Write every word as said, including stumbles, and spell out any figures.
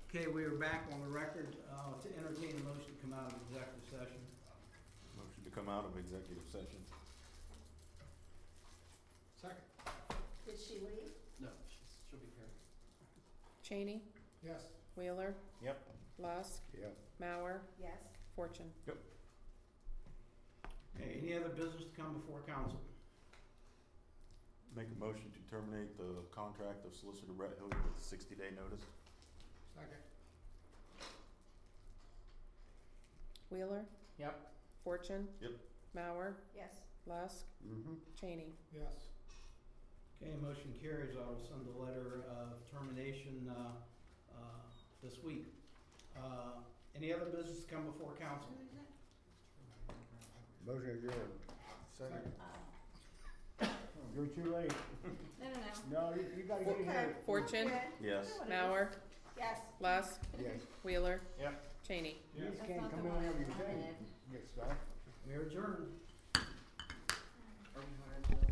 Okay, we are back on the record uh, to entertain a motion to come out of executive session. Motion to come out of executive session. Second. Did she leave? No, she's, she'll be here. Cheney, Yes. Wheeler, Yep. Lusk, Yep. Mauer, Yes. Fortune. Yep. Okay, any other business to come before council? Make a motion to terminate the contract of Solicitor Brett Hilliard with a sixty day notice. Second. Wheeler, Yep. Fortune. Yep. Mauer, Yes. Lusk, Mm-hmm. Cheney. Yes. Okay, motion carries. I will send a letter of termination uh, uh, this week. Uh, Any other business to come before council? Motion adjourned. Second. You're too late. No, no, no. No, you, you gotta get in here. Fortune, Good. Yes. What it Mauer, Yes. Lusk, Yes. Wheeler, Yep. Cheney. You just That's can't not come the in one whenever I you say, wanted. get stuff. We are adjourned.